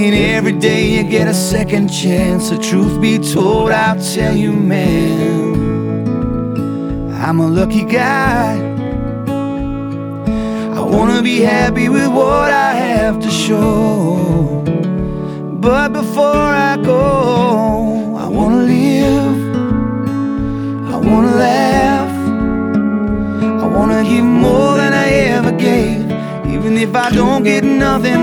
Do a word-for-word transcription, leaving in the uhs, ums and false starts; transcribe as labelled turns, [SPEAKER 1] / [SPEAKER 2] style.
[SPEAKER 1] saying every day you get a second chance. The truth be told, I'll tell you, man, I'm a lucky guy. I wanna be happy with what I have to show, but before I go, I wanna live, I wanna laugh, I wanna give more than I ever gave. Even if I don't get nothing